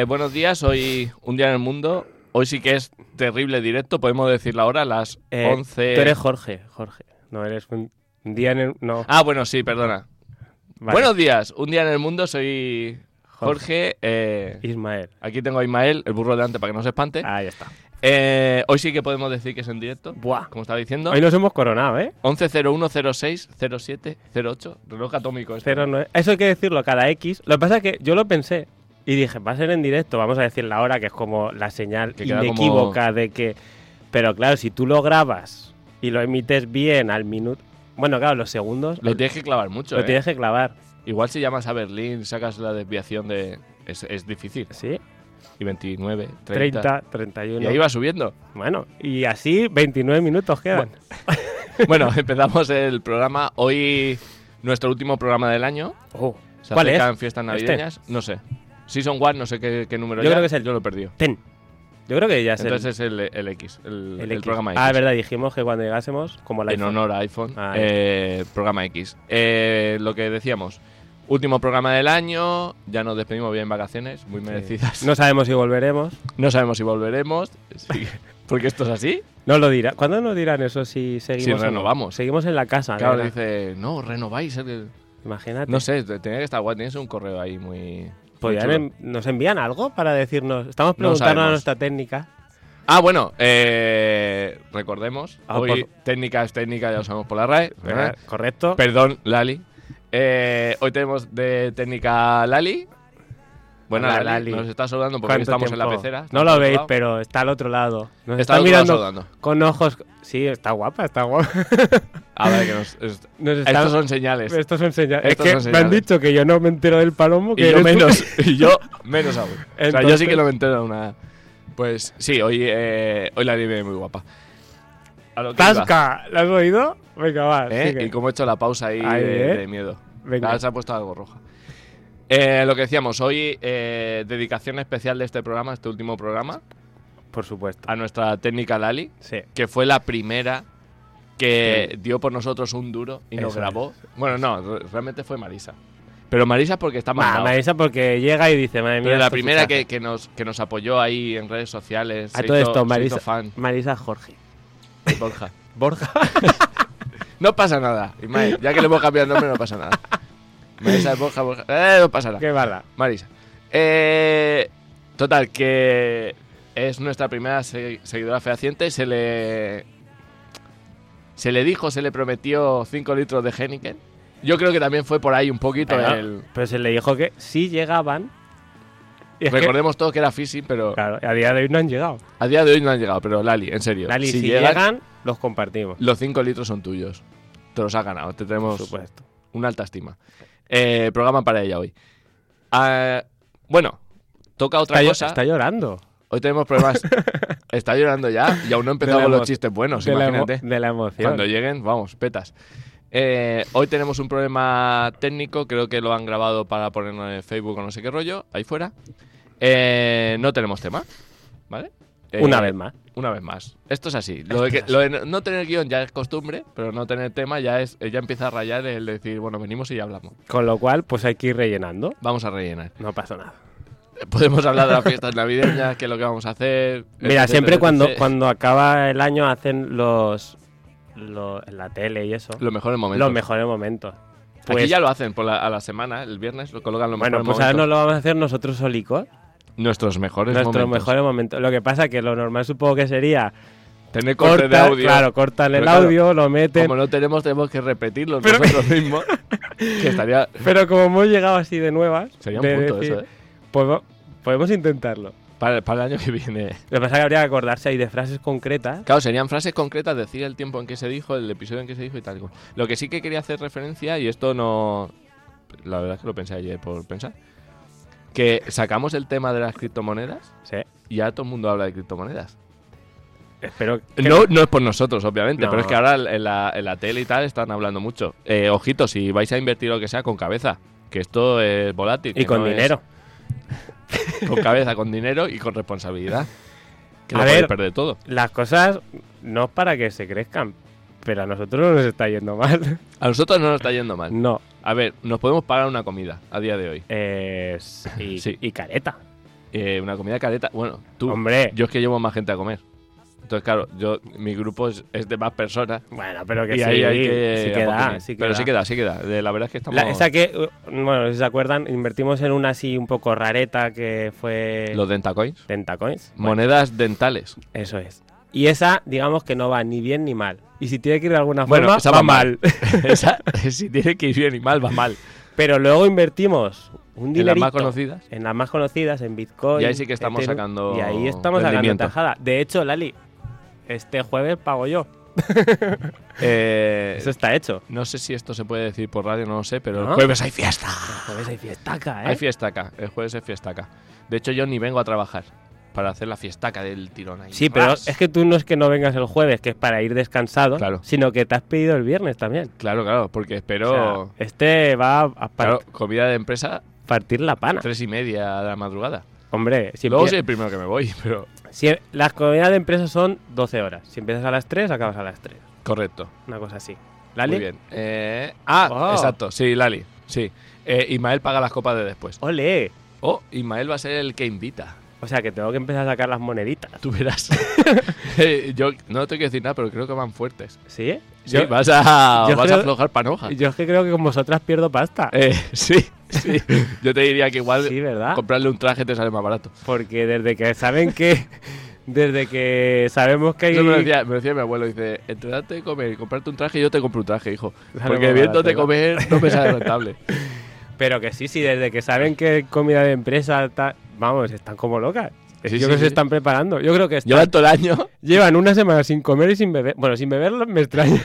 Buenos días, hoy un día en el mundo. Hoy sí que es terrible directo, podemos decir la hora, a las 11... Tú eres Jorge. No eres un día en el... No. Ah, bueno, sí, perdona. Vale. Buenos días, un día en el mundo, soy Jorge. Ismael. Aquí tengo a Ismael, el burro delante para que no se espante. Ahí está. Hoy sí que podemos decir que es en directo, Buah. como estaba diciendo. Hoy nos hemos coronado, ¿eh? 11:01:06:07:08, reloj atómico. Esto. 09. Eso hay que decirlo cada X. Lo que pasa es que yo lo pensé y dije, va a ser en directo, vamos a decir la hora, que es como la señal Que queda inequívoca de que... Pero claro, si tú lo grabas y lo emites bien al minuto... Bueno, claro, los segundos... Lo tienes que clavar mucho, Lo tienes que clavar. Igual si llamas a Berlín, sacas la desviación de... Es difícil. Sí. Y 29, 30... 30, 31... Y ahí va subiendo. Bueno, y así 29 minutos quedan. Bueno, empezamos el programa. Hoy, nuestro último programa del año. Oh, Se ¿cuál es? acercan fiestas navideñas. No sé. Season 1, no sé qué número Yo ya. creo que es el Yo lo he perdido. Ten. Yo creo que ya es Entonces es el X, el X. programa X. Ah, es verdad, dijimos que cuando llegásemos, como la En honor a iPhone, Ah, programa X. Lo que decíamos, último programa del año, ya nos despedimos bien en vacaciones, muy merecidas. No sabemos si volveremos. No sabemos si volveremos, sí, porque esto es así. No lo dirá. ¿Cuándo nos dirán eso si seguimos? Si renovamos. Seguimos en la casa. Claro, ¿verdad? dice, no, renováis. Imagínate. No sé, tenía que estar guay, tienes un correo ahí muy... ¿Nos envían algo para decirnos? Estamos No preguntando a sabemos. nuestra técnica. Ah, bueno, recordemos, Ah, hoy técnica es técnica, ya lo sabemos por la RAE. ¿verdad? Correcto. Perdón, Lali. Hoy tenemos de técnica Lali. Bueno, Hola, Lali, Lali. nos está saludando porque ¿Cuánto estamos en la tiempo? pecera. No estamos lo al otro veis, lado. pero está al otro lado. Nos Está está al otro lado mirando saludando. con ojos... Sí, está guapa. A ver, que Nos está- estos son señales. Estos son señales. Estos Es son que me han señales. dicho que yo no me entero del palomo. Que Y yo eres tú. menos, y yo menos aún. O sea, yo Entonces- sí que no me entero de una... Pues sí, hoy Lali viene muy guapa. A lo que iba. ¡Tasca! ¿La has oído? Venga, va. sigue. Y como he hecho la pausa ahí Ahí, de miedo. Venga. Ahora se ha puesto algo roja. Lo que decíamos, hoy dedicación especial de este programa, este último programa, Por supuesto. a nuestra técnica Lali, Sí. que fue la primera que dio por nosotros un duro y nos Eso grabó. Bueno, no, realmente fue Marisa. Pero Marisa porque está mandado. Marisa porque llega y dice, madre mía. Pero la esto primera fichaje. que nos apoyó ahí en redes sociales. A se todo hizo- esto, se Marisa, hizo fan. Marisa Jorge. Borja. Borja. No pasa nada, Ismael. Ya que le hemos cambiado el nombre, no pasa nada. Marisa es Borja. No pasa nada. Qué barra. Marisa. Total, que es nuestra primera seguidora fehaciente. Se le dijo, se le prometió 5 litros de Heineken. Yo creo que también fue por ahí un poquito Pero se le dijo que sí llegaban. Y es que, Recordemos todo que era phishing, pero claro, a día de hoy no han llegado. a día de hoy no han llegado. Pero Lali, en serio. Lali, si llegan, los compartimos. los 5 litros son tuyos. Te los has ganado. Te tenemos Por supuesto. una alta estima. Programa para ella hoy. Bueno, toca otra cosa. Está llorando. Hoy tenemos problemas. Está llorando ya y aún no he empezado con los chistes buenos, imagínate. De la emoción. Cuando lleguen, vamos, petas. Hoy tenemos un problema técnico, creo que lo han grabado para ponerlo en Facebook o no sé qué rollo, ahí fuera. No tenemos tema, ¿vale? Una vez más. Una vez más. Esto es así. Lo de no tener guión ya es costumbre, pero no tener tema ya empieza a rayar el decir, bueno, venimos y ya hablamos. Con lo cual, pues hay que ir rellenando. Vamos a rellenar. No pasa nada. Podemos hablar de las fiestas navideñas, qué es lo que vamos a hacer. Mira, etc, siempre etc. cuando acaba el año hacen en la tele y eso. Los mejores momentos. Los mejores momentos. Aquí ya lo hacen a la semana, el viernes, lo colocan los Bueno, mejores pues ahora nos momentos. lo vamos a hacer nosotros solicos. Nuestros mejores Nuestros momentos. mejores momentos. Lo que pasa que lo normal supongo que sería Tener corte de audio. Claro, cortan el Pero claro, audio, lo meten. Como no tenemos que repetirlo nosotros mismos. Que estaría... Pero como hemos llegado así de nuevas, Sería un de punto decir, eso, ¿eh? pues podemos intentarlo. Para el año que viene. Lo que pasa es que habría que acordarse ahí de frases concretas. Claro, serían frases concretas, decir el tiempo en que se dijo, el episodio en que se dijo y tal. Lo que sí que quería hacer referencia, y esto no... La verdad es que lo pensé ayer por pensar. Que sacamos el tema de las criptomonedas Sí. y ya todo el mundo habla de criptomonedas. Espero que No es por nosotros, obviamente, No. pero es que ahora en la tele y tal están hablando mucho. Ojito, si vais a invertir lo que sea, con cabeza. Que esto es volátil. Y que con no es- dinero. Con cabeza, con dinero y con responsabilidad. Que A no ver. podéis perder todo. Las cosas no es para que se crezcan, pero a nosotros no nos está yendo mal. A nosotros no nos está yendo mal. No. A ver, nos podemos pagar una comida a día de hoy. Sí. Sí. Y careta. una comida careta. Bueno, tú. Hombre. Yo es que llevo más gente a comer. Entonces, claro, mi grupo es de más personas. Bueno, pero que Y sí, ahí hay que sí queda, aportar. sí Pero queda. sí queda. La verdad es que estamos... Esa que, bueno, si se acuerdan, invertimos en una así un poco rareta que fue... Los Dentacoins. Dentacoins. Bueno, Monedas dentales. eso es. Y esa, digamos que no va ni bien ni mal. Y si tiene que ir de alguna Bueno, forma, esa va va mal. Esa, si tiene que ir bien y mal, va mal. Pero luego invertimos un En las dinerito más conocidas. en las más conocidas, en Bitcoin. Y ahí sí que estamos Ethereum, sacando y ahí estamos sacando rendimiento. tajada. De hecho, Lali, este jueves pago yo. Eso está hecho. No sé si esto se puede decir por radio, no lo sé, pero ¿No? el jueves hay fiesta. El jueves hay fiestaca, ¿eh? Hay fiestaca. El jueves es fiestaca. De hecho, yo ni vengo a trabajar para hacer la fiestaca del tirón ahí. Sí, pero ¡Ras! es que tú no es que no vengas el jueves, que es para ir descansado, Claro. sino que te has pedido el viernes también. Claro, porque espero... O sea, este va a Claro, comida de empresa, partir la pana. 3:30 de la madrugada. Hombre, si, Luego empie- soy el primero que me voy, pero... las comidas de empresa son 12 horas. Si empiezas a las 3, acabas a las 3. Correcto. Una cosa así. ¿Lali? Muy bien. Oh. Exacto. Sí, Lali. Sí. Ismael paga las copas de después. ¡Ole! Oh, Ismael va a ser el que invita. O sea, que tengo que empezar a sacar las moneditas. Tú verás. Yo no te quiero decir nada, pero creo que van fuertes. ¿Sí? Sí, vas a creo- aflojar panoja. Yo es que creo que con vosotras pierdo pasta. Sí. Yo te diría que igual Sí, ¿verdad? comprarle un traje te sale más barato. Porque desde que saben que... Desde que sabemos que hay... Eso me lo decía mi abuelo, dice, entre darte de comer y comprarte un traje, yo te compro un traje, hijo. Sale Porque más viéndote barato, ¿no? comer no me sale rentable. Pero que sí, desde que saben que hay comida de empresa, vamos, están como locas. Sí, Yo sí, creo que se sí. están preparando. Yo creo que Llevan todo el año. llevan una semana sin comer y sin beber. Bueno, sin beber me extraña.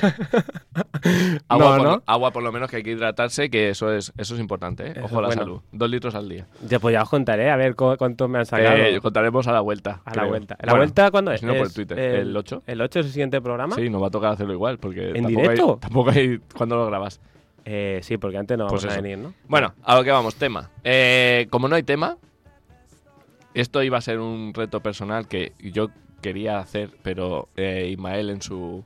Agua por lo menos, que hay que hidratarse, que eso es importante, ¿eh? Eso Ojo a la es bueno. salud. 2 litros al día. Ya, pues ya os contaré, a ver cuántos me han sacado. Contaremos a la vuelta. a la creo. vuelta. ¿La Bueno, vuelta cuándo es? si no, por Es Twitter. El 8. ¿El 8 es el siguiente programa? Sí, nos va a tocar hacerlo igual, porque ¿En tampoco directo? tampoco hay cuando lo grabas. Sí, porque antes no Pues vamos a eso. venir, ¿no? Bueno, a lo que vamos, tema. Como no hay tema, esto iba a ser un reto personal que yo quería hacer, pero Ismael en su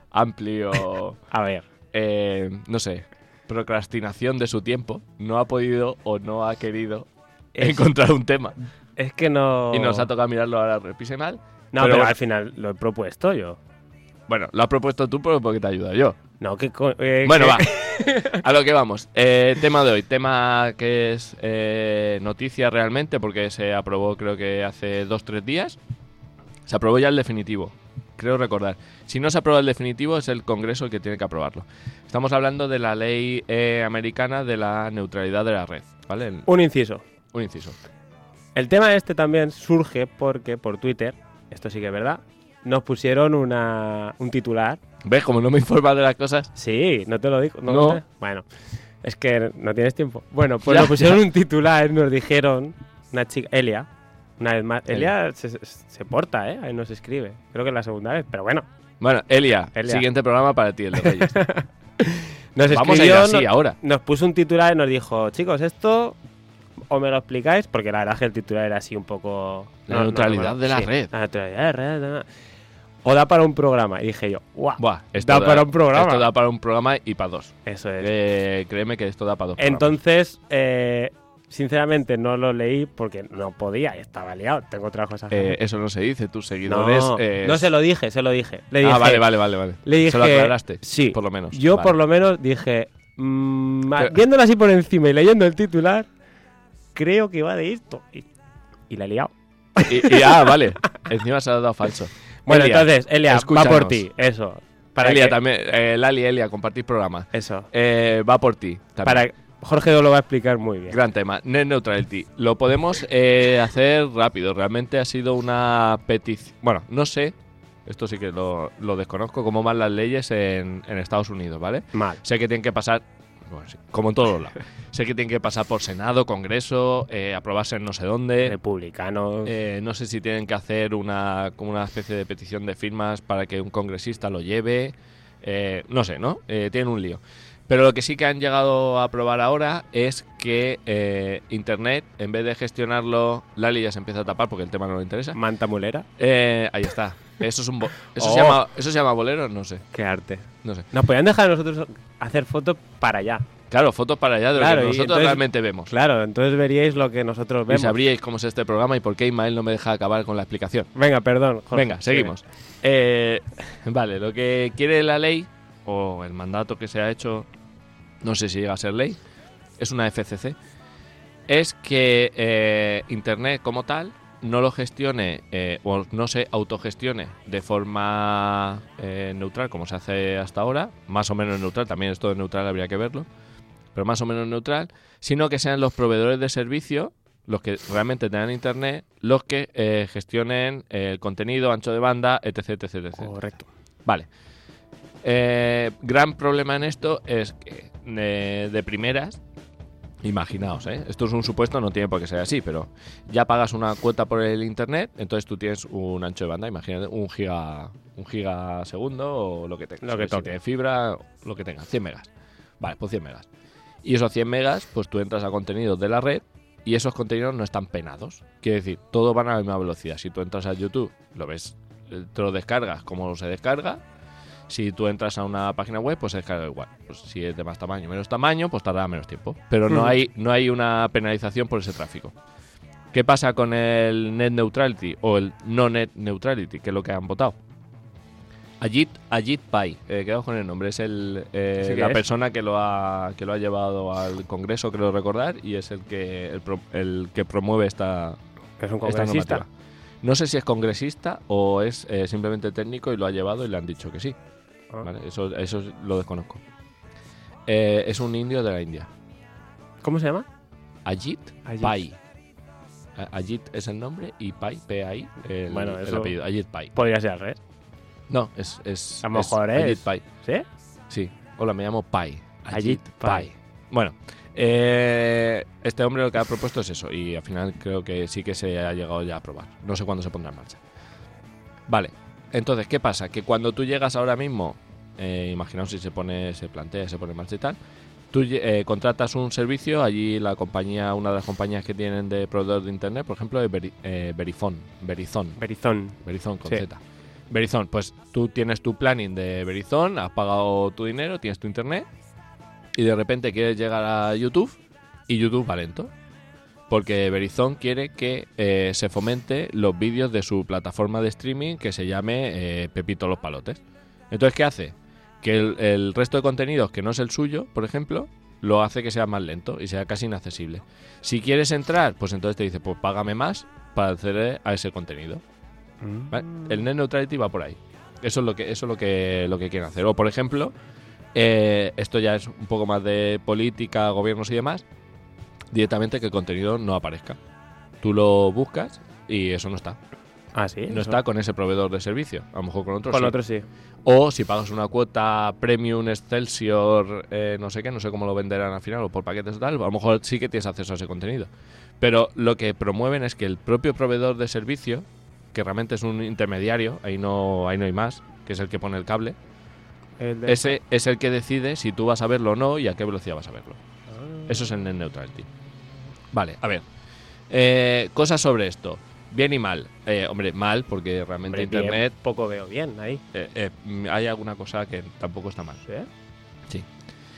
amplio, A ver. no sé, procrastinación de su tiempo, no ha podido o no ha querido Es- encontrar un tema. Es que no... Y nos ha tocado mirarlo ahora repise mal. No, pero pero bueno. al final lo he propuesto yo. Bueno, lo has propuesto tú, pero porque te ayudo yo. No, que... Bueno, va. A lo que vamos. Tema de hoy. Tema que es noticia realmente, porque se aprobó creo que hace 2-3 días. Se aprobó ya el definitivo, creo recordar. Si no se aprueba el definitivo, es el Congreso el que tiene que aprobarlo. Estamos hablando de la ley americana de la neutralidad de la red, ¿vale? Un inciso. Un inciso. El tema este también surge porque por Twitter, esto sí que es verdad, nos pusieron un titular. ¿Ves? Como no me informas de las cosas. Sí, no te lo digo. No. ¿Viste? Bueno, es que no tienes tiempo. Bueno, pues Ya, nos pusieron ya. un titular, nos dijeron, una chica, Elia, una vez más. Elia. Elia se porta, ¿eh? Ahí nos escribe. Creo que es la segunda vez, pero bueno. Bueno, Elia, Elia. siguiente programa para ti, el de Reyes. Nos Vamos a ir escribió, así ahora. nos puso un titular y nos dijo, chicos, esto o me lo explicáis, porque la verdad es que el titular era así un poco... La neutralidad de la red. La neutralidad de la red. O da para un programa. Y dije yo, ¡guau! Buah, Da para un programa. Esto da para un programa y para 2. Eso es. Créeme que esto da para 2 programas. Entonces, sinceramente no lo leí porque no podía y estaba liado. Tengo otras cosas. que hacer. Eso no se dice, tus seguidores... No se lo dije, se lo dije. Le dije vale. Le dije, Se lo aclaraste, sí, por lo menos. Yo Vale. por lo menos dije, Pero- viéndolo así por encima y leyendo el titular, creo que va de esto. Y la he liado. Vale. Encima se ha dado falso. Bueno, Elia, entonces, Elia, va escúchanos. por ti. Eso. Para Elia que- también. Lali, Elia, compartís programa. Eso. Va por ti. También. Para Jorge lo va a explicar muy bien. Gran tema. Net neutrality. Lo podemos hacer rápido. Realmente ha sido una petición. Bueno, no sé. Esto sí que lo desconozco. Cómo van las leyes en Estados Unidos, ¿vale? Mal. Sé que tienen que pasar. Bueno, sí, como en todos los lados. Sé que tienen que pasar por Senado, Congreso, aprobarse en no sé dónde. Republicanos. No sé si tienen que hacer como una especie de petición de firmas para que un congresista lo lleve. No sé, ¿no? Tienen un lío. Pero lo que sí que han llegado a aprobar ahora es que Internet, en vez de gestionarlo, Lali ya se empieza a tapar porque el tema no le interesa. Manta mulera. Ahí está. Eso es ¿Eso se llama bolero? No sé. Qué arte. No sé. Nos podían dejar a nosotros hacer fotos para allá. Claro, fotos para allá de lo Claro, que y nosotros entonces- realmente vemos. Claro, entonces veríais lo que nosotros Y vemos. sabríais cómo es este programa y por qué Ismael no me deja acabar con la explicación. Venga, perdón, Jorge. Venga, seguimos. Vale, lo que quiere la ley, o el mandato que se ha hecho, no sé si llega a ser ley, es una FCC, es que Internet como tal no lo gestione o no se autogestione de forma neutral como se hace hasta ahora, más o menos neutral, también esto de neutral habría que verlo, pero más o menos neutral, sino que sean los proveedores de servicio, los que realmente tengan Internet, los que gestionen el contenido, ancho de banda, etc, etc, etc. Correcto. Vale. Gran problema en esto es que de primeras, imaginaos, esto es un supuesto, no tiene por qué ser así, pero ya pagas una cuota por el internet, entonces tú tienes un ancho de banda, imagínate, un gigasegundo o lo que tengas. Lo que Si toque. tienes fibra, lo que tengas, 100 megas. Vale, pues 100 megas. Y esos 100 megas, pues tú entras a contenidos de la red y esos contenidos no están penados. Quiere decir, todos van a la misma velocidad. Si tú entras a YouTube, lo ves, te lo descargas como se descarga. Si tú entras a una página web, pues se descarga igual. Pues si es de más tamaño, menos tamaño, pues tardará menos tiempo. Pero no hay una penalización por ese tráfico. ¿Qué pasa con el Net Neutrality o el No Net Neutrality, que es lo que han votado? Ajit Pai, quedamos con el nombre, es la persona que lo ha llevado al Congreso, creo recordar, y es el que promueve esta Que es un esta congresista. normativa. No sé si es congresista o es simplemente técnico y lo ha llevado y le han dicho que sí. Ah. ¿Vale? Eso lo desconozco. Es un indio de la India. ¿Cómo se llama? Ajit Ajit. Pai. Ajit es el nombre y Pai, P-A-I, Bueno, el eso- apellido. Ajit Pai. Podría ser al revés. No, es A lo mejor Ajit es. Pai. ¿Sí? Sí. Hola, me llamo Pai. Ajit Pai. Bueno, este hombre lo que ha propuesto es eso y al final creo que sí que se ha llegado ya a aprobar. No sé cuándo se pondrá en marcha. Vale, entonces, ¿qué pasa? Que cuando tú llegas ahora mismo, imaginaos si se pone en marcha y tal, tú contratas un servicio, allí la compañía, una de las compañías que tienen de proveedor de internet, por ejemplo, es Verizon con Sí. Z. Verizon, pues tú tienes tu planning de Verizon, has pagado tu dinero, tienes tu internet y de repente quieres llegar a YouTube y YouTube va lento. Porque Verizon quiere que se fomente los vídeos de su plataforma de streaming que se llame Pepito los Palotes. Entonces, ¿qué hace? Que el resto de contenidos que no es el suyo, por ejemplo, lo hace que sea más lento y sea casi inaccesible. Si quieres entrar, pues entonces te dice, pues págame más para acceder a ese contenido. ¿Vale? El Net Neutrality va por ahí. Eso es lo que quieren hacer. O, por ejemplo, esto ya es un poco más de política, gobiernos y demás, directamente que el contenido no aparezca. Tú lo buscas y eso no está. Ah, sí. No está con ese proveedor de servicio. A lo mejor con otros Con sí. otros sí. O si pagas una cuota Premium Excelsior, no sé cómo lo venderán al final, o por paquetes o tal, a lo mejor sí que tienes acceso a ese contenido. Pero lo que promueven es que el propio proveedor de servicio, que realmente es un intermediario, ahí no hay más, que es el que pone el cable, ese es el que decide si tú vas a verlo o no y a qué velocidad vas a verlo. Eso es el Net Neutrality. Vale, a ver. Cosas sobre esto. Bien y mal. Hombre, mal porque realmente Hombre, bien, Internet... poco veo bien ahí. hay alguna cosa que tampoco está mal. ¿Sí? Sí.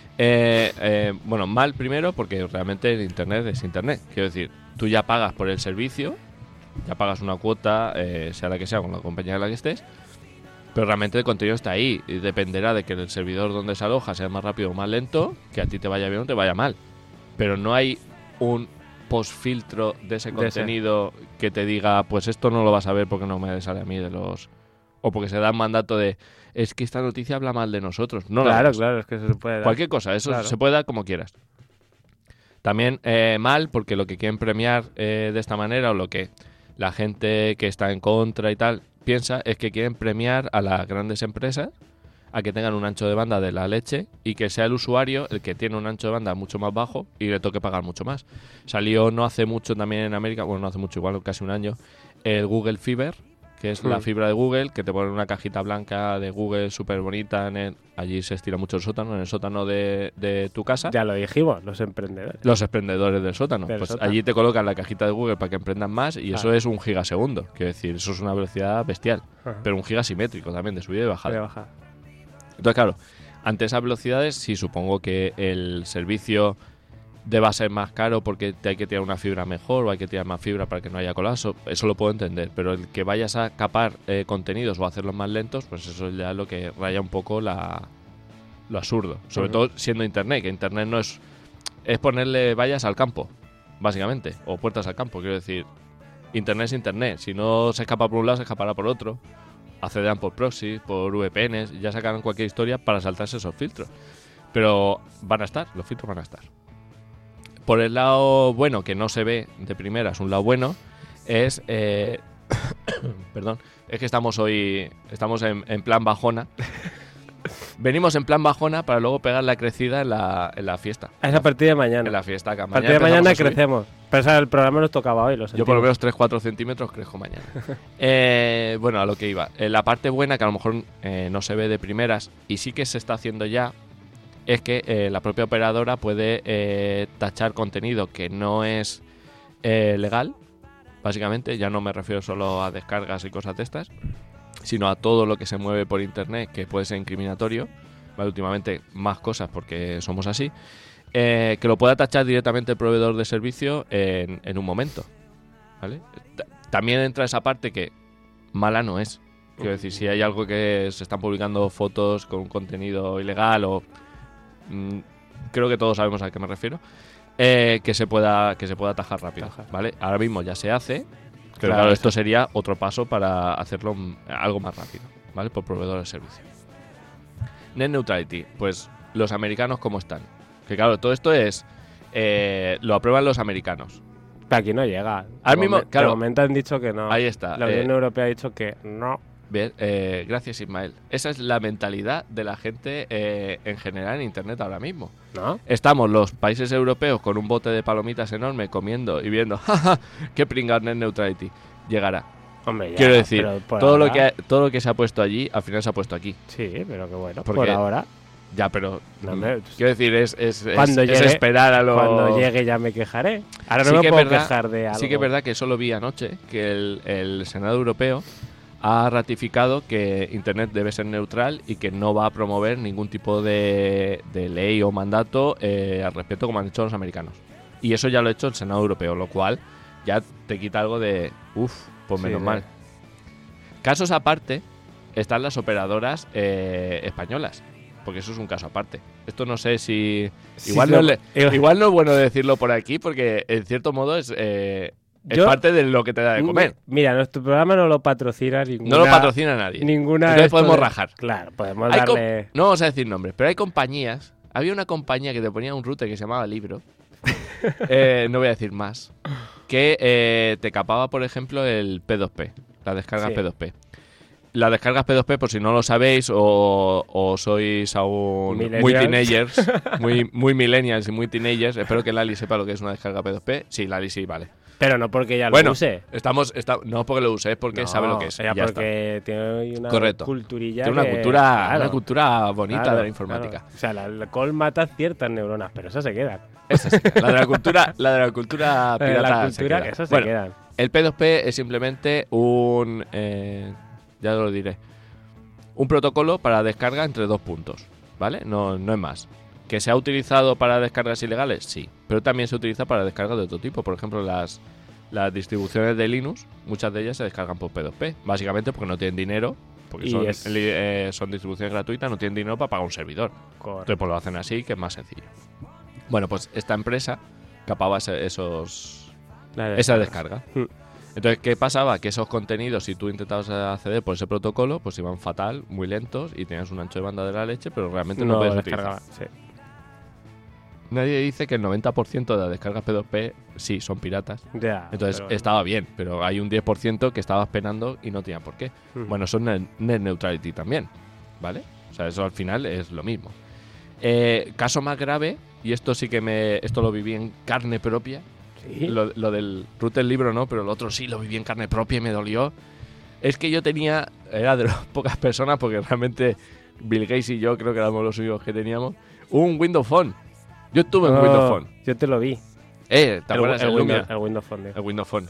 Bueno, mal primero porque realmente el Internet es Internet. Quiero decir, tú ya pagas por el servicio, ya pagas una cuota, sea la que sea, con la compañía en la que estés, pero realmente el contenido está ahí y dependerá de que el servidor donde se aloja sea más rápido o más lento, que a ti te vaya bien o te vaya mal. Pero no hay un postfiltro de ese contenido que te diga, pues esto no lo vas a ver porque no me sale a mí de los... O porque se da un mandato de, es que esta noticia habla mal de nosotros. No, Claro, no, claro, es que eso se puede dar. cualquier cosa, eso Claro. se puede dar como quieras. También mal, porque lo que quieren premiar de esta manera, o lo que la gente que está en contra y tal piensa, es que quieren premiar a las grandes empresas a que tengan un ancho de banda de la leche y que sea el usuario el que tiene un ancho de banda mucho más bajo y le toque pagar mucho más. Salió no hace mucho también en América, bueno, no hace mucho, igual casi un año, el Google Fiber, que es la fibra de Google, que te pone una cajita blanca de Google súper bonita. Allí se estira mucho el sótano, en el sótano de tu casa. Ya lo dijimos, los emprendedores. Los emprendedores del sótano. Del Pues sótano. allí te colocan la cajita de Google para que emprendan más y eso Claro. es 1 gigasegundo. Quiero decir, eso es una velocidad bestial. Ajá. Pero 1 giga simétrico también, de subida y bajada. Voy a bajar. Entonces, claro, ante esas velocidades, sí supongo que el servicio deba ser más caro porque te hay que tirar una fibra mejor o hay que tirar más fibra para que no haya colapso. Eso lo puedo entender, pero el que vayas a capar contenidos o hacerlos más lentos, pues eso es ya lo que raya un poco lo absurdo. Sobre todo siendo Internet, que Internet no es ponerle vallas al campo, básicamente, o puertas al campo. Quiero decir, Internet es Internet. Si no se escapa por un lado, se escapará por otro. Accederán por proxy, por VPNs, ya sacarán cualquier historia para saltarse esos filtros. Pero van a estar, los filtros van a estar. Por el lado bueno, que no se ve de primeras, un lado bueno, es... perdón, es que estamos en plan bajona. Venimos en plan bajona para luego pegar la crecida en la fiesta. Es a partir de mañana. En la fiesta. A partir de mañana crecemos. Pero el programa nos tocaba hoy, lo sentimos. Yo por lo menos 3-4 centímetros crezco mañana. Bueno, a lo que iba. La parte buena, que a lo mejor no se ve de primeras, y sí que se está haciendo ya, es que la propia operadora puede tachar contenido que no es legal, básicamente. Ya no me refiero solo a descargas y cosas de estas, sino a todo lo que se mueve por internet que puede ser incriminatorio. Vale, últimamente más cosas porque somos así. Que lo pueda tachar directamente el proveedor de servicio en un momento, ¿vale? También entra esa parte que mala no es. Quiero decir, si hay algo que se están publicando fotos con un contenido ilegal o... creo que todos sabemos a qué me refiero. Que se pueda atajar rápido, ¿vale? Ahora mismo ya se hace, pero claro, esto sería otro paso para hacerlo algo más rápido, ¿vale? Por proveedor de servicio. Net neutrality, pues los americanos ¿cómo están? Que claro, todo esto es lo aprueban los americanos. Pero aquí no llega. Al mismo, claro, de momento han dicho que no. Ahí está. La Unión Europea ha dicho que no. Bien, gracias Ismael. Esa es la mentalidad de la gente en general en Internet ahora mismo. ¿No? Estamos los países europeos con un bote de palomitas enorme comiendo y viendo, jaja, qué pringar net neutrality. Llegará. Hombre, ya, quiero decir, todo lo que se ha puesto allí, al final se ha puesto aquí. Sí, pero que bueno, porque, por ahora. Ya, pero no, quiero decir, es llegue, esperar a lo... Cuando llegue ya me quejaré. Ahora sí no me puedo verdad, quejar de algo. Sí que es verdad que eso lo vi anoche, que el Senado Europeo ha ratificado que Internet debe ser neutral y que no va a promover ningún tipo de ley o mandato al respecto como han hecho los americanos. Y eso ya lo ha hecho el Senado Europeo, lo cual ya te quita algo de... pues menos mal. Casos aparte están las operadoras españolas, porque eso es un caso aparte. Esto no sé si... Igual no es bueno decirlo por aquí, porque en cierto modo es parte de lo que te da de comer. Mira, nuestro programa no lo patrocina ninguna... No lo patrocina nadie. Entonces podemos rajar. Claro, podemos darle... No vamos a decir nombres, pero hay compañías... Había una compañía que te ponía un router que se llamaba Libro. No voy a decir más. Que te capaba, por ejemplo, el P2P. Las descargas P2P. Las descargas P2P, por si no lo sabéis o sois aún muy teenagers, muy millennials y muy teenagers, espero que Lali sepa lo que es una descarga P2P. Sí, Lali sí, vale. Pero no porque ya lo use. No porque lo use, es porque sabe lo que es. Ya porque tiene una culturilla. Tiene una cultura bonita de la informática. Claro. O sea, el alcohol mata ciertas neuronas, pero esas se quedan. Esa sí, la de la cultura pirata. La cultura, esas se quedan. El P2P es simplemente ya lo diré. Un protocolo para descarga entre dos puntos, ¿vale? No es más. ¿Que se ha utilizado para descargas ilegales? Sí. Pero también se utiliza para descargas de otro tipo. Por ejemplo, las distribuciones de Linux, muchas de ellas se descargan por P2P. Básicamente porque no tienen dinero, porque son distribuciones gratuitas, no tienen dinero para pagar un servidor. Correcto. Entonces pues lo hacen así, que es más sencillo. Bueno, pues esta empresa capaba esa descarga. Entonces, ¿qué pasaba? Que esos contenidos, si tú intentabas acceder por ese protocolo, pues iban fatal, muy lentos y tenías un ancho de banda de la leche, pero realmente no podías utilizar. Sí. Nadie dice que el 90% de las descargas P2P sí son piratas. Ya, entonces estaba bien, pero hay un 10% que estabas penando y no tenía por qué. Bueno, eso es net neutrality también, ¿vale? O sea, eso al final es lo mismo. Caso más grave, y esto sí que esto lo viví en carne propia. ¿Sí? Lo del router Libro no, pero lo otro sí lo viví en carne propia y me dolió. Es que yo era de las pocas personas, porque realmente Bill Gates y yo creo que éramos los únicos que teníamos, un Windows Phone. Yo tuve un Windows Phone. Yo te lo vi. ¿Te acuerdas del Lumia? El Windows Phone. El Windows Phone.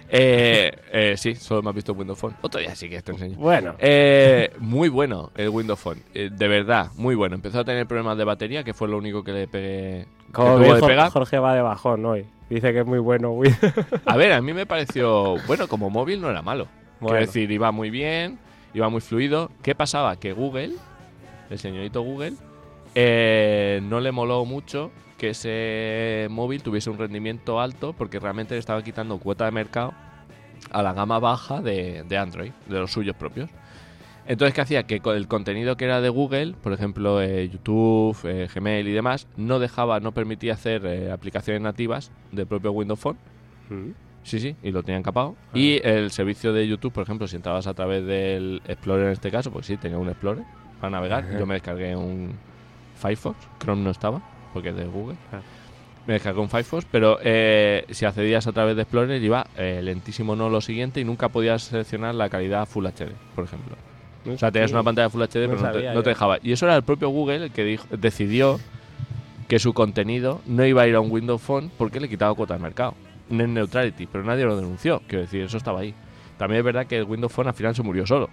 Sí. Sí, solo me has visto el Windows Phone. Otro día sí que te enseño. Bueno. Muy bueno el Windows Phone. De verdad, muy bueno. Empezó a tener problemas de batería, que fue lo único que le pegué. Como que tuvo de pegar. Jorge va de bajón hoy. Dice que es muy bueno. A ver, a mí me pareció... Bueno, como móvil no era malo. Bueno. Quiero decir, iba muy bien, iba muy fluido. ¿Qué pasaba? Que Google, el señorito Google, no le moló mucho que ese móvil tuviese un rendimiento alto porque realmente le estaba quitando cuota de mercado a la gama baja de Android, de los suyos propios. Entonces, ¿qué hacía? Que el contenido que era de Google, por ejemplo, YouTube, Gmail y demás, no permitía hacer aplicaciones nativas del propio Windows Phone. Sí, y lo tenían capado. Y el servicio de YouTube, por ejemplo, si entrabas a través del Explorer en este caso, pues sí, tenía un Explorer para navegar. Yo me descargué un Firefox, Chrome no estaba, porque es de Google. Me descargué un Firefox, pero si accedías a través de Explorer iba lentísimo, no lo siguiente, y nunca podías seleccionar la calidad Full HD, por ejemplo. O sea, tenías una pantalla Full HD, pero no te dejaba. Y eso era el propio Google el que decidió que su contenido no iba a ir a un Windows Phone porque le quitaba cuota de mercado. Net neutrality, pero nadie lo denunció. Quiero decir, eso estaba ahí. También es verdad que el Windows Phone al final se murió solo.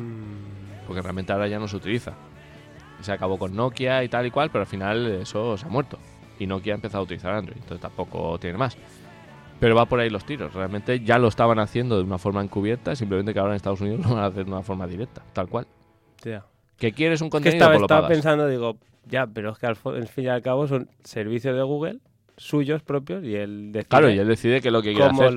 Porque realmente ahora ya no se utiliza. Se acabó con Nokia y tal y cual, pero al final eso se ha muerto. Y Nokia ha empezado a utilizar Android, entonces tampoco tiene más. Pero va por ahí los tiros. Realmente ya lo estaban haciendo de una forma encubierta, simplemente que ahora en Estados Unidos lo van a hacer de una forma directa, tal cual. Yeah. ¿Que quieres un contenido? Pues lo pagas. Estaba pensando, digo, ya, pero es que al fin y al cabo son servicios de Google, suyos propios, y él decide. Claro, y él decide que es lo que quiere hacer.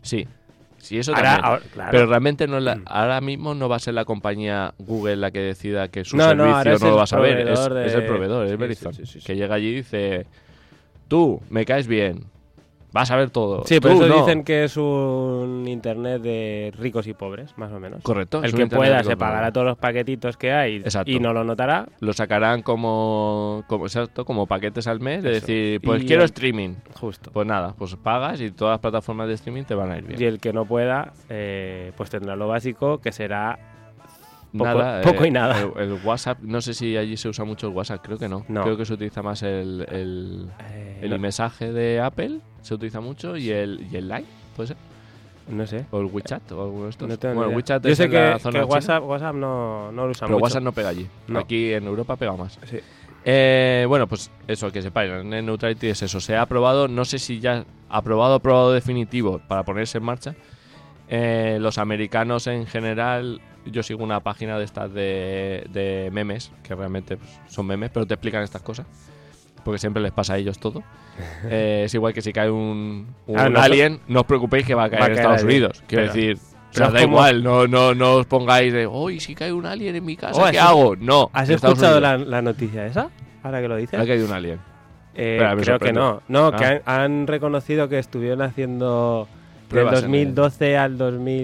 Sí, eso también. Claro. Pero realmente no ahora mismo no va a ser la compañía Google la que decida que su servicio no lo vas a ver. Es el proveedor, es Verizon. Sí. Que llega allí y dice, tú, me caes bien, vas a ver todo. Sí, por tú, eso no. dicen que es un internet de ricos y pobres, más o menos. Correcto. El que pueda se pagará todos los paquetitos que hay. Exacto. Y no lo notará. Lo sacarán como paquetes al mes, de decir, pues quiero streaming. Justo. Pues nada, pues pagas y todas las plataformas de streaming te van a ir bien. Y el que no pueda, pues tendrá lo básico, que será poco y nada. El WhatsApp, no sé si allí se usa mucho el WhatsApp, creo que no. Creo que se utiliza más el mensaje de Apple, se utiliza mucho, y el Line, ¿puede ser? No sé. O el WeChat o alguno de estos. No tengo bueno, idea. WeChat Yo es sé en que, la zona que WhatsApp no lo usa pero mucho. WhatsApp no pega allí. No. Aquí en Europa pega más. Sí. Bueno, pues eso, que sepáis, el Net Neutrality es eso. Se ha aprobado, no sé si ya aprobado definitivo para ponerse en marcha. Los americanos en general, yo sigo una página de estas de memes, que realmente pues, son memes, pero te explican estas cosas. Porque siempre les pasa a ellos todo. Es igual que si cae un alien, no os preocupéis que va a caer en Estados Unidos. Quiero decir, pero da igual, no os pongáis de, uy, si cae un alien en mi casa, ¿qué hago? No. ¿Has escuchado la noticia esa? Ahora que lo dices. Ha caído un alien. Creo que no. No, que han reconocido que estuvieron haciendo del 2012 al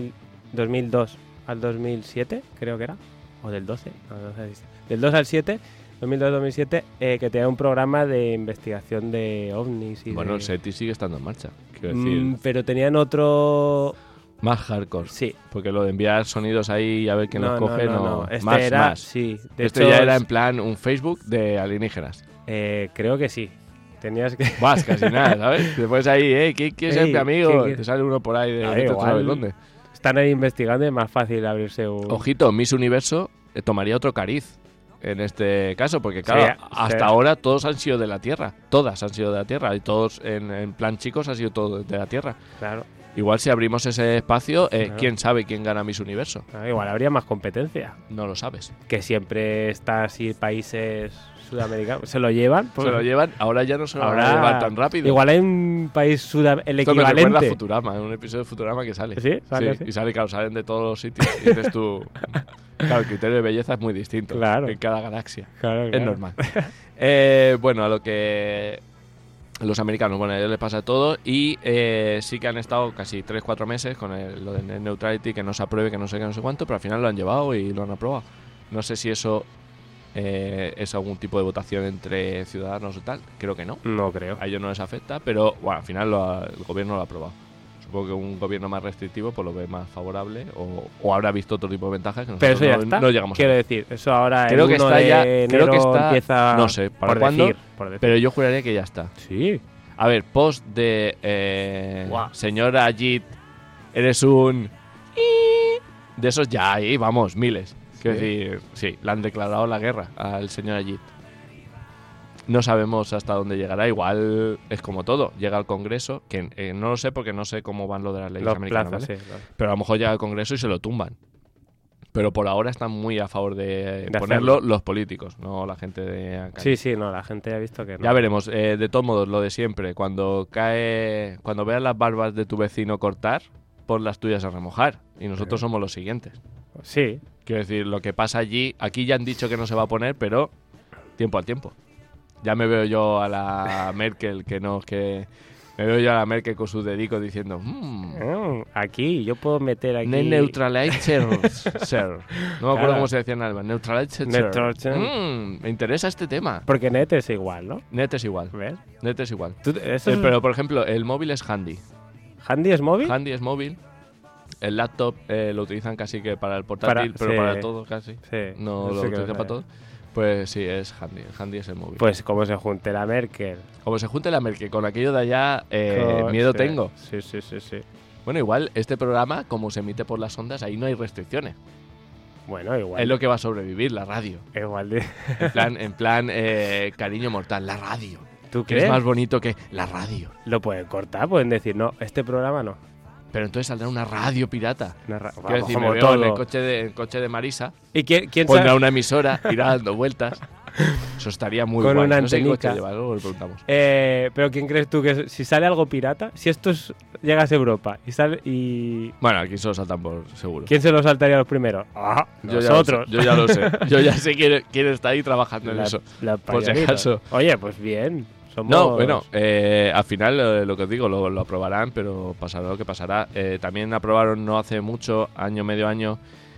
2002 al 2007, creo que era. O del 12. No sé. Del 2 al 7. 2002-2007, que tenía un programa de investigación de ovnis. Bueno, el SETI sigue estando en marcha, quiero decir. Pero tenían otro... Más hardcore. Sí. Porque lo de enviar sonidos ahí y a ver quién los coge, no. Más. Sí. De hecho, ya era en plan un Facebook de alienígenas. Creo que sí. Tenías que... Más, casi nada, ¿sabes? Después ahí, ¿quién quiere ser mi amigo? Te sale uno por ahí de igual, dónde. Están ahí investigando y es más fácil abrirse un... Ojito, Miss Universo tomaría otro cariz en este caso, porque claro, hasta ahora todos han sido de la Tierra. Todas han sido de la Tierra. Y todos, en plan chicos, ha sido todo de la Tierra. Claro. Igual si abrimos ese espacio, ¿quién sabe quién gana Miss Universo? Igual habría más competencia. No lo sabes. Que siempre está así países sudamericanos. ¿Se lo llevan? Pues se lo llevan. Ahora ya no se lo van a llevar tan rápido. Igual hay un país el equivalente. Esto me recuerda a Futurama, en un episodio de Futurama que sale. ¿Sí? ¿Sale? Sí. Y sale, claro, salen de todos los sitios. Y dices tú... Claro, el criterio de belleza es muy distinto en cada galaxia. Claro. Es normal. Bueno, a lo que... Los americanos, bueno, a ellos les pasa todo y sí que han estado casi 3-4 meses con lo de Net Neutrality, que no se apruebe, que no sé qué, no sé cuánto, pero al final lo han llevado y lo han aprobado. No sé si eso es algún tipo de votación entre ciudadanos o tal, creo que no. No creo. A ellos no les afecta, pero bueno, al final el gobierno lo ha aprobado. Supongo que un gobierno más restrictivo pues lo ve más favorable o habrá visto otro tipo de ventajas que nosotros pero eso ya no llegamos quiero a decir, eso ahora creo que está ya, creo que está, empieza, no sé para cuándo, pero yo juraría que ya está. Sí. A ver, post de Guau. señor Ajit, eres un... De esos ya hay, vamos, miles. Quiero decir, sí, le han declarado la guerra al señor Ajit. No sabemos hasta dónde llegará. Igual es como todo. Llega al Congreso, que no lo sé porque no sé cómo van lo de las leyes americanas, plazas, ¿vale? sí, claro. Pero a lo mejor llega al Congreso y se lo tumban. Pero por ahora están muy a favor de ponerlo hacerlo. los políticos, no la gente de acá. Sí, no, la gente ya ha visto que no. Ya veremos. De todos modos, lo de siempre. Cuando veas las barbas de tu vecino cortar, pon las tuyas a remojar. Y nosotros somos los siguientes. Sí. Quiero decir, lo que pasa allí, aquí ya han dicho que no se va a poner, pero tiempo al tiempo. Ya me veo yo a la Merkel, me veo yo a la Merkel con sus dedicos diciendo, Aquí, yo puedo meter aquí... Neutralizer, sir. No me acuerdo cómo se decía en alemán. Neutralizer, Neutralizer. Me interesa este tema. Porque net es igual, ¿no? Net es igual. ¿Ves? Net es igual. Eso es... Pero, por ejemplo, el móvil es handy. ¿Handy es móvil? Handy es móvil. El laptop lo utilizan casi que para el portátil, pero sí. para todo casi. Sí. No lo sé qué utilizan me para todo. Pues sí, es handy. El handy es el móvil. Pues como se junte la Merkel. Como se junte la Merkel con aquello de allá, Con- miedo sí. tengo. Sí. Bueno, igual este programa, como se emite por las ondas, ahí no hay restricciones. Bueno, igual. Es lo que va a sobrevivir, la radio. Igual de... En plan cariño mortal, la radio. ¿Tú Que crees? es más bonito que la radio. Lo pueden cortar, pueden decir, no, este programa no. Pero entonces saldrá una radio pirata. Quiero Vamos, decir, me como veo en todo. el coche de Marisa, ¿Y quién pondrá sabe? una emisora, irá dando vueltas. Eso estaría muy Con guay. una No sé qué coche antenica. lleva, luego le preguntamos. Pero ¿quién crees tú que si sale algo pirata? Si esto llega a Europa y Bueno, aquí solo saltan por seguro. ¿quién se lo saltaría los primeros? Nosotros. Yo ya lo sé. Yo ya sé quién está ahí trabajando en eso. La Por si pañalita. acaso. Oye, pues bien. Somos... No, bueno, al final lo que os digo, lo aprobarán, pero pasará lo que pasará. También aprobaron no hace mucho, medio año,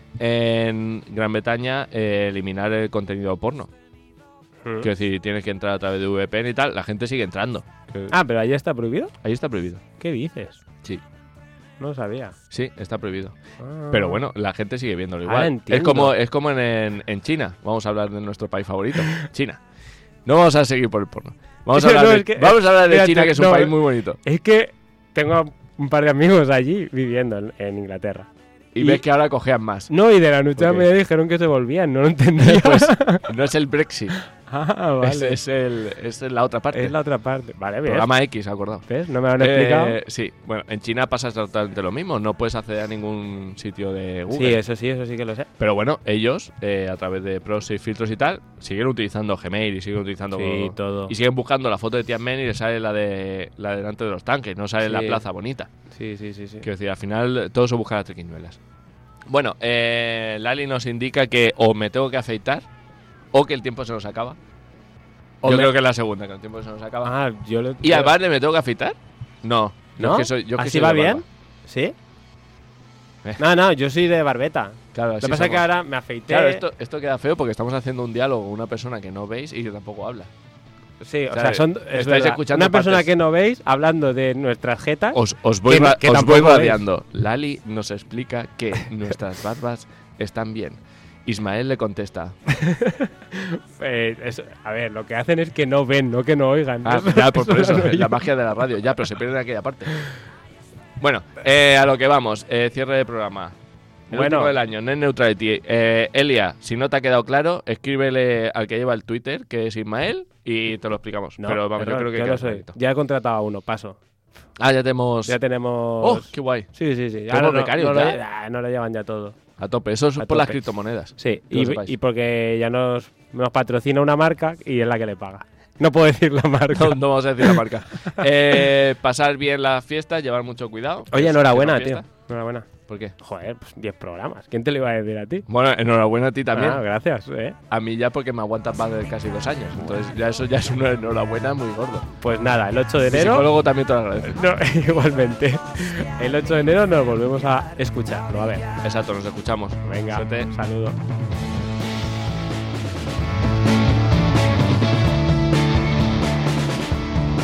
en Gran Bretaña, eliminar el contenido porno. Quiero decir, tienes que entrar a través de VPN y tal, la gente sigue entrando. Ah, pero allí está prohibido. Ahí está prohibido. ¿Qué dices? Sí, No lo sabía. sí, está prohibido. Ah. Pero bueno, la gente sigue viéndolo igual. Ah, entiendo. Es como en China. Vamos a hablar de nuestro país favorito, China. No vamos a seguir por el porno. Vamos a hablar, No, de, es que- vamos a hablar de espérate, China, que es un no, país muy bonito. Es que tengo un par de amigos allí viviendo en Inglaterra. Y ves que ahora cojean más. No, y de la noche a Ok. me dijeron que se volvían, no lo entendía. Pues no es el Brexit, Vale. es la otra parte. Es la otra parte. Vale, ¿ves? Programa X, acordado. ¿Ves? No me lo han explicado. Sí, bueno, en China pasa exactamente lo mismo. No puedes acceder a ningún sitio de Google. Sí, eso sí que lo sé. Pero bueno, ellos, a través de proxies, filtros y tal, siguen utilizando Gmail y siguen utilizando Sí, todo. Y siguen buscando la foto de Tiananmen y le sale la delante de los tanques, no sale Sí. la plaza bonita. Sí. Quiero decir, al final todo se busca las triquiñuelas. Bueno, Lali nos indica que o me tengo que afeitar o que el tiempo se nos acaba. Yo creo que es la segunda, que el tiempo se nos acaba. ¿Y además me tengo que afeitar? No. ¿No? Yo que ¿Así soy va de bien? barba. ¿Sí? No, yo soy de barbeta. Claro, Lo así que pasa es que somos. ahora me afeité. Claro, esto queda feo porque estamos haciendo un diálogo con una persona que no veis y que tampoco habla. Sí, o sea, sea, son estáis es verdad. escuchando Una persona partes. que no veis hablando de nuestras jetas. Os voy Que tampoco veis. radiando. Lali nos explica que nuestras barbas están bien. Ismael le contesta. A ver, lo que hacen es que no ven, no que no oigan. Ya, por eso, lo la yo. magia de la radio. Ya, pero se pierde en aquella parte. Bueno, a lo que vamos. Cierre de programa. El Bueno. último del año, Net Neutrality. Elia, si no te ha quedado claro, escríbele al que lleva el Twitter, que es Ismael, y te lo explicamos. No, pero vamos, yo creo que yo queda no soy. clarito. Ya he contratado a uno, paso. Ya tenemos. Ya tenemos. ¡Oh, qué guay! Sí. Tenemos becarios no, ya. no lo llevan ya todo. A tope. Eso es A por las tope. criptomonedas. Sí, Que lo sepáis. y porque ya nos patrocina una marca y es la que le paga. No puedo decir la marca. No vamos a decir la marca. Pasar bien las fiestas, llevar mucho cuidado. Oye, Es enhorabuena, una tío. fiesta. Enhorabuena. ¿Por qué? Joder, pues 10 programas. ¿Quién te lo iba a decir a ti? Bueno, enhorabuena a ti también. Ah, gracias, A mí ya porque me aguantas más de casi 2 años. Entonces ya eso ya es una enhorabuena muy gordo. Pues nada, el 8 de El enero. psicólogo también te lo agradece. No, igualmente. El 8 de enero nos volvemos a escuchar. A ver. Exacto, nos escuchamos. Venga, Suerte. un saludo.